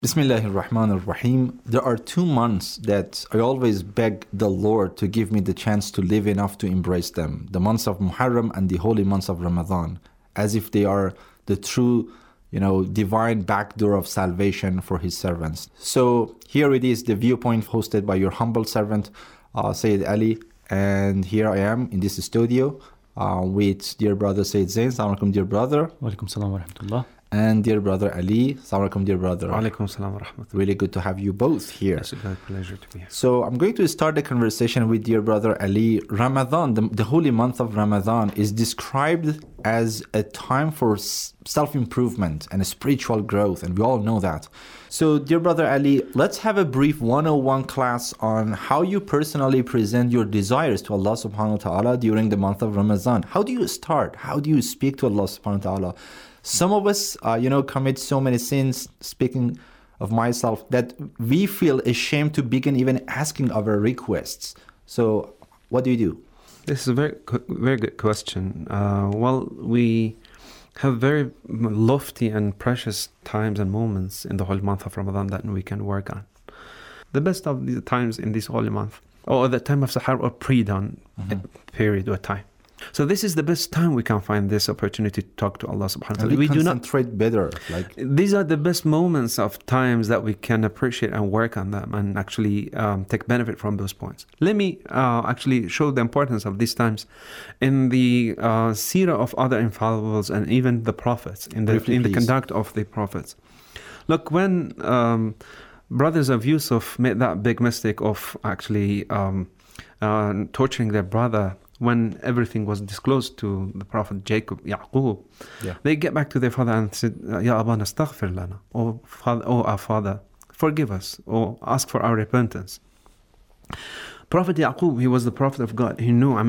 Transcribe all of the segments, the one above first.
Bismillahir Rahmanir Rahim. There are 2 months that I always beg the Lord to give me the chance to live enough to embrace them. The months of Muharram and the holy months of Ramadan, as if they are the true, divine backdoor of salvation for His servants. So here it is, the viewpoint hosted by your humble servant, Sayyid Ali. And here I am in this studio with dear brother Sayyid Zain. Assalamu alaikum, dear brother. Wa alaikum salam wa rahmatullah. And dear brother Ali. Assalamu alaikum, dear brother. Wa alaikum salam wa rahmatullah. Really good to have you both here. It's a great pleasure to be here. So I'm going to start the conversation with dear brother Ali. Ramadan, the holy month of Ramadan, is described as a time for self-improvement and a spiritual growth, and we all know that. So dear brother Ali, let's have a brief 101 class on how you personally present your desires to Allah subhanahu wa ta'ala during the month of Ramadan. How do you start? How do you speak to Allah subhanahu wa ta'ala? Some of us, commit so many sins, speaking of myself, that we feel ashamed to begin even asking our requests. So what do? This is a very good question. We have very lofty and precious times and moments in the holy month of Ramadan that we can work on. The best of the times in this holy month, or the time of Sahar or pre-dawn period or time. So this is the best time we can find this opportunity to talk to Allah subhanahu wa ta'ala. We concentrate better. These are the best moments of times that we can appreciate and work on them and actually take benefit from those points. Let me actually show the importance of these times in the seerah of other infallibles and even the prophets, in the conduct of the prophets. Look, when brothers of Yusuf made that big mistake of actually torturing their brother, when everything was disclosed to the prophet Jacob, Yaqub, they get back to their father and said, Ya Abana astaghfir lana, oh our father, forgive us, or ask for our repentance. Prophet Yaqub, he was the prophet of God. He knew,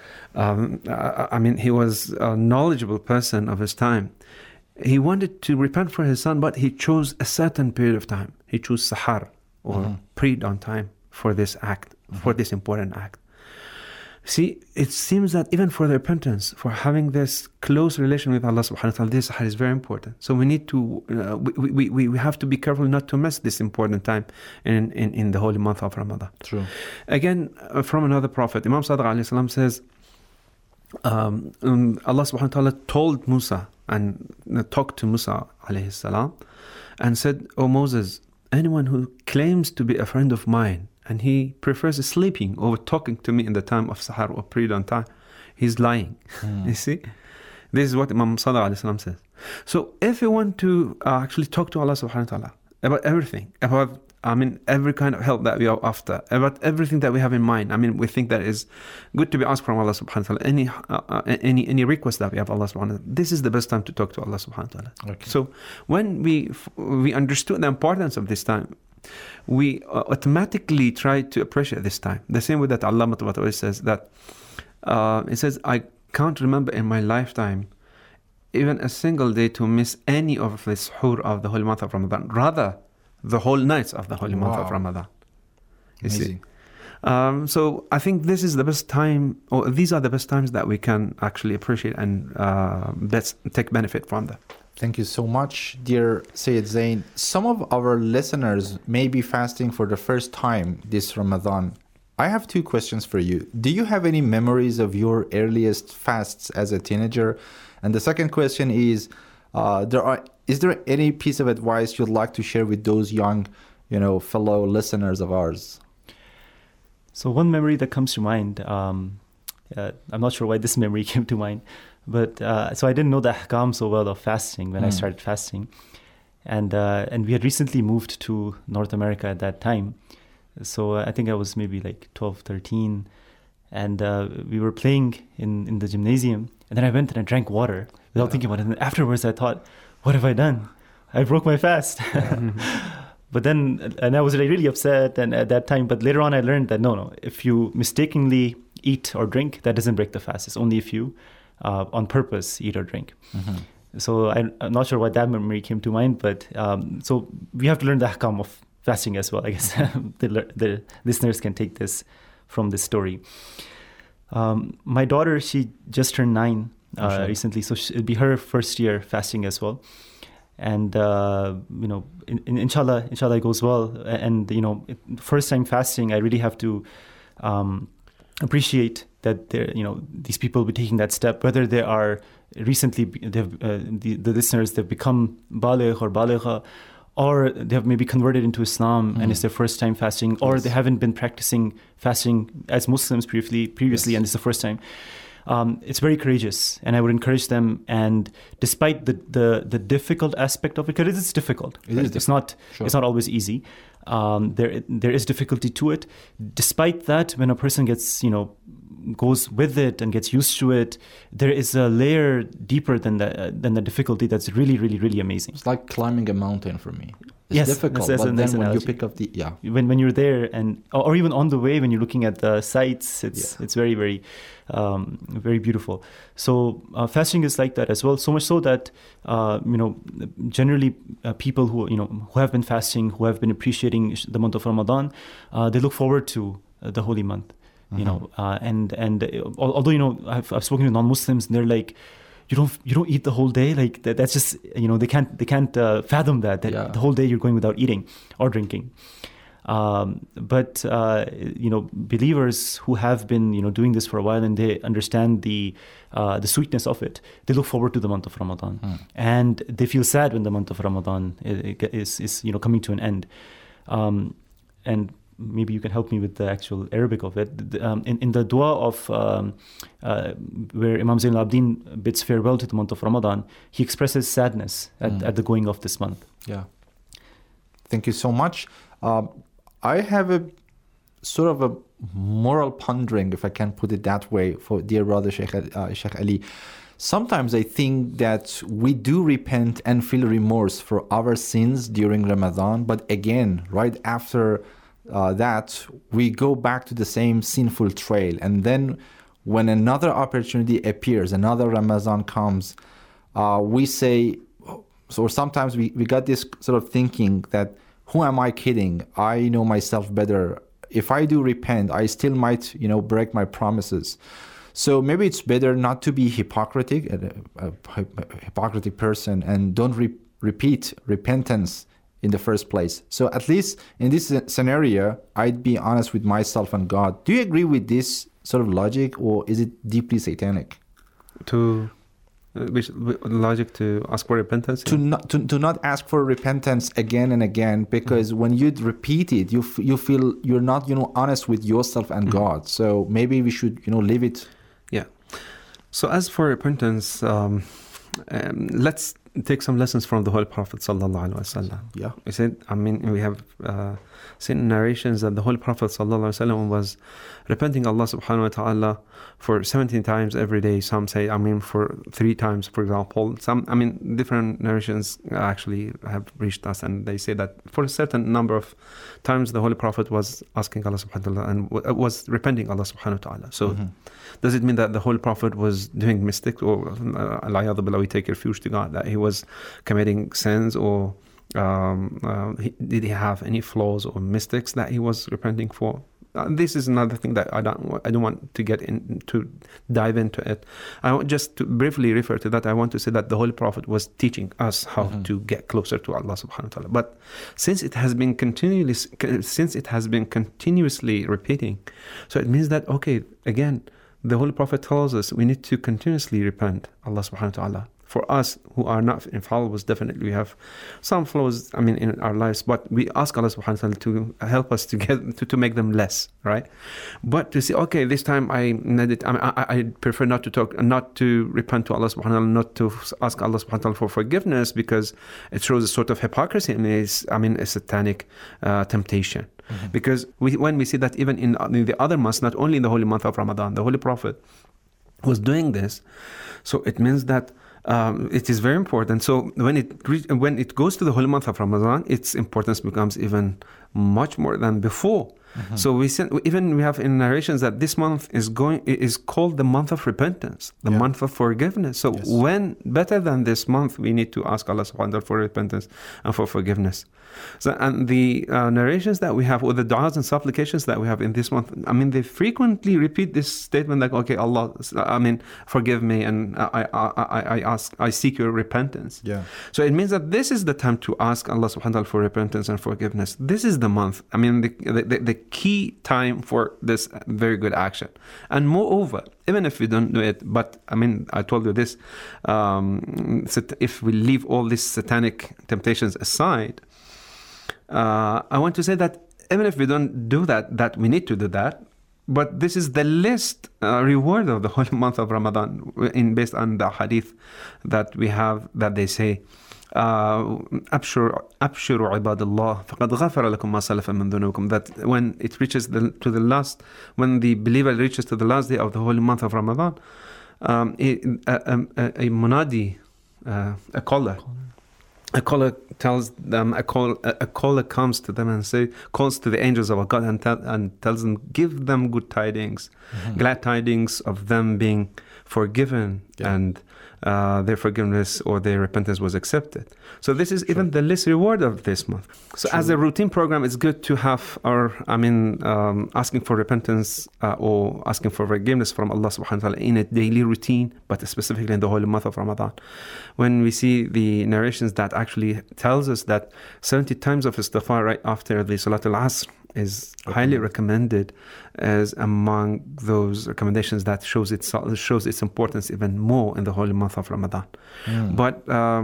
he was a knowledgeable person of his time. He wanted to repent for his son, but he chose a certain period of time. He chose Sahar, or pre-dawn time, for this act, for this important act. See, it seems that even for the repentance, for having this close relation with Allah subhanahu wa ta'ala, this is very important. So we need to, we have to be careful not to miss this important time in the holy month of Ramadan. True. Again, from another prophet, Imam Sadiq alayhi salam says, Allah subhanahu wa ta'ala told Musa and talked to Musa alayhi salam and said, "O Moses, anyone who claims to be a friend of mine and he prefers sleeping over talking to me in the time of Sahar or pre-dawn time, he's lying." You see? This is what Imam Sadiq alayhi salam says. So if we want to actually talk to Allah subhanahu wa ta'ala about everything, about every kind of help that we are after, about everything that we have in mind, we think that is good to be asked from Allah subhanahu wa ta'ala, any request that we have Allah subhanahu wa ta'ala, this is the best time to talk to Allah subhanahu wa ta'ala. Okay. So when we understood the importance of this time, we automatically try to appreciate this time. The same way that Allah Matabat says that, it says, I can't remember in my lifetime even a single day to miss any of the suhoor of the holy month of Ramadan. Rather, the whole nights of the holy month of Ramadan. You see? So I think this is the best time, or these are the best times that we can actually appreciate and take benefit from them. Thank you so much, dear Sayyid Zain. Some of our listeners may be fasting for the first time this Ramadan. I have 2 questions for you. Do you have any memories of your earliest fasts as a teenager? And the second question is, is there any piece of advice you'd like to share with those young, fellow listeners of ours? So one memory that comes to mind, I'm not sure why this memory came to mind, but so I didn't know the ahkam so well of fasting when I started fasting. And we had recently moved to North America at that time. So I think I was maybe like 12, 13. And we were playing in the gymnasium. And then I went and I drank water without thinking about it. And afterwards I thought, what have I done? I broke my fast. But then, and I was really upset and at that time. But later on I learned that no, if you mistakenly eat or drink, that doesn't break the fast. It's only if you on purpose eat or drink. So I'm not sure why that memory came to mind, but so we have to learn the ahkam of fasting as well. I guess the listeners can take this from this story. My daughter, she just turned 9 recently, so it'll be her first year fasting as well. And inshallah it goes well. And first time fasting, I really have to appreciate that these people be taking that step, whether they are recently the listeners, they've become baligh or baligha, or they have maybe converted into Islam and it's their first time fasting, or they haven't been practicing fasting as Muslims previously, and it's the first time. It's very courageous, and I would encourage them. And despite the difficult aspect of it, because it's difficult, it's not always easy. There is difficulty to it. Despite that, when a person goes with it and gets used to it, there is a layer deeper than the difficulty that's really, really, really amazing. It's like climbing a mountain for me. It's difficult, but then when analogy. You pick up when you're there, and or even on the way when you're looking at the sights, it's very, very, very beautiful. So fasting is like that as well. So much so that generally people who have been fasting, who have been appreciating the month of Ramadan, they look forward to the holy month. And although I've spoken to non-Muslims, and they're like, you don't eat the whole day, like that's just they can't fathom that the whole day you're going without eating or drinking. But believers who have been doing this for a while, and they understand the sweetness of it, they look forward to the month of Ramadan, and they feel sad when the month of Ramadan is coming to an end. And maybe you can help me with the actual Arabic of it. In the dua of where Imam Zain al-Abidin bids farewell to the month of Ramadan, he expresses sadness at the going of this month. Yeah. Thank you so much. I have a sort of a moral pondering, if I can put it that way, for dear brother Sheikh Ali. Sometimes I think that we do repent and feel remorse for our sins during Ramadan, but again, right after that, we go back to the same sinful trail. And then when another opportunity appears, another Ramadan comes, we say, so sometimes we got this sort of thinking that, who am I kidding? I know myself better. If I do repent, I still might, break my promises. So maybe it's better not to be hypocritic, a hypocritic person, and don't repeat repentance in the first place. So at least in this scenario, I'd be honest with myself and God. Do you agree with this sort of logic, or is it deeply satanic? Which logic to ask for repentance? To not ask for repentance again and again, because when you repeat it, you feel you're not honest with yourself and God. So maybe we should leave it. Yeah. So as for repentance, let's take some lessons from the Holy Prophet sallallahu alaihi wasallam. Yeah. We said, we have seen narrations that the Holy Prophet sallallahu alaihi wasallam was repenting Allah subhanahu wa ta'ala for 17 times every day. Some say, for 3 times, for example. Some, different narrations actually have reached us, and they say that for a certain number of times the Holy Prophet was asking Allah subhanahu wa ta'ala and was repenting Allah subhanahu wa ta'ala. So does it mean that the Holy Prophet was doing mistakes, or we take refuge to God, that he was committing sins, or did he have any flaws or mistakes that he was repenting for? This is another thing that I don't want to get into, dive into it. I want just to briefly refer to that. I want to say that the Holy Prophet was teaching us how to get closer to Allah subhanahu wa ta'ala. But since it has been continuously repeating, so it means that, okay, again, the Holy Prophet tells us we need to continuously repent Allah subhanahu wa ta'ala. For us who are not infallible, definitely we have some flaws, in our lives, but we ask Allah subhanahu wa ta'ala to help us to make them less, right? But to say, okay, this time I prefer not to repent to Allah subhanahu wa ta'ala, not to ask Allah subhanahu wa ta'ala for forgiveness, because it shows a sort of hypocrisy, it's a satanic temptation. Because when we see that even in the other months, not only in the holy month of Ramadan, the Holy Prophet was doing this, so it means that it is very important. So when it goes to the holy month of Ramadan, its importance becomes even much more than before. So we have in narrations that this month is called the month of repentance, the month of forgiveness. So when better than this month, we need to ask Allah subhanahu wa ta'ala for repentance and for forgiveness. So, and the narrations that we have, or the du'as and supplications that we have in this month, I mean, they frequently repeat this statement like, okay, Allah, forgive me, and I seek your repentance. Yeah. So it means that this is the time to ask Allah subhanahu wa ta'ala for repentance and forgiveness. This is the month. I mean, the key time for this very good action. And moreover, even if we don't do it, but I mean, I told you this, if we leave all these satanic temptations aside, I want to say that even if we don't do that we need to do that. But this is the least reward of the holy month of Ramadan, based on the hadith that we have, that they say, أبشروا عباد الله فقد غفر لكم ما سلف من ذنوبكم. That when it reaches when the believer reaches to the last day of the holy month of Ramadan, a munadi, a caller tells them, a caller comes to them and calls to the angels of God and tells them, give them good tidings, glad tidings of them being forgiven, and their forgiveness or their repentance was accepted. So this is even the least reward of this month. So as a routine program, it's good to have asking for repentance or asking for forgiveness from Allah subhanahu wa ta'ala in a daily routine, but specifically in the holy month of Ramadan. When we see the narrations that actually tells us that 70 times of istighfar right after the Salat al-Asr is highly recommended as among those recommendations that shows its importance even more in the holy month of Ramadan. But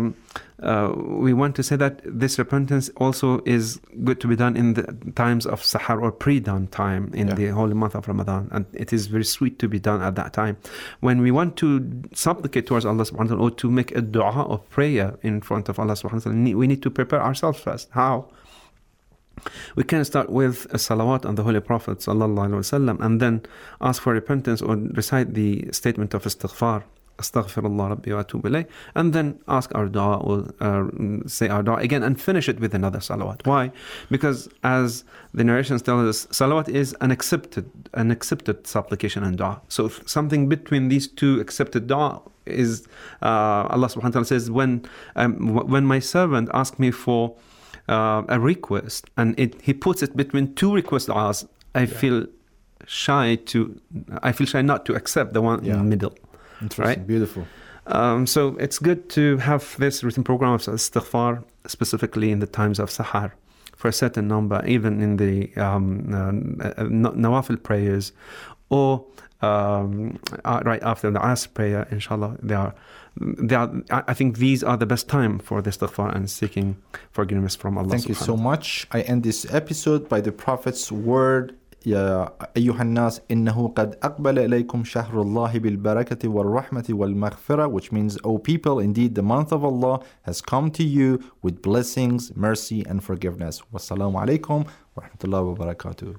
we want to say that this repentance also is good to be done in the times of Sahar or pre-dawn time in the holy month of Ramadan, and it is very sweet to be done at that time. When we want to supplicate towards Allah subhanahu wa ta'ala or to make a dua of prayer in front of Allah subhanahu wa ta'ala, we need to prepare ourselves first. How? We can start with a salawat on the Holy Prophet sallallahu alaihi wasallam, and then ask for repentance or recite the statement of istighfar, astaghfirullah rabbi wa atubu ilayh, and then ask our dua or say our dua again and finish it with another salawat. Why? Because as the narrations tell us, salawat is an accepted supplication and dua. So something between these two accepted dua is Allah subhanahu wa ta'ala says, when my servant asks me for a request, and he puts it between two request du'as, I feel shy not to accept the one in the middle. Interesting. Right? Beautiful. So it's good to have this written program of istighfar, specifically in the times of Sahar, for a certain number, even in the Nawafil prayers, or right after the Asr prayer, inshallah. I think these are the best time for the istighfar and seeking forgiveness from Allah. Thank you so much. I end this episode by the Prophet's word, يا أيها الناس إنه قد أقبل إليكم شهر الله بالبركة والرحمة والمغفرة, which means, O people, indeed the month of Allah has come to you with blessings, mercy and forgiveness. Wassalamu alaikum wa rahmatullahi wa barakatuh.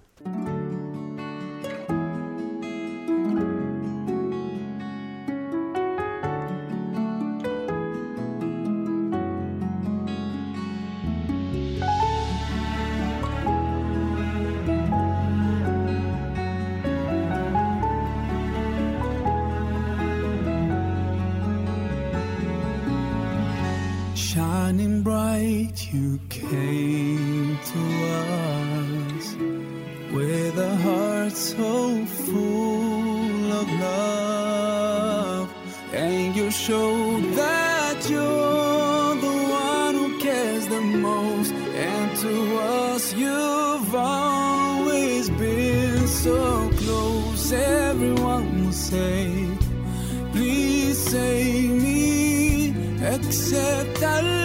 Shining bright, you came to us with a heart so full of love, and you showed that you're the one who cares the most, and to us you've always been so close. Everyone will say, please save me, except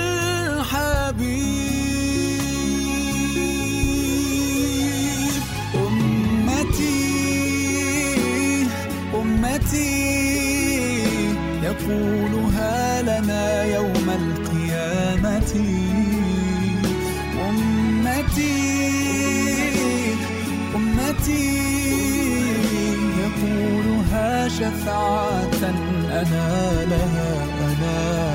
Al-Habib. أمتي يقولها لنا يوم القيامة. أمتي يقولها شفاعة أنا لها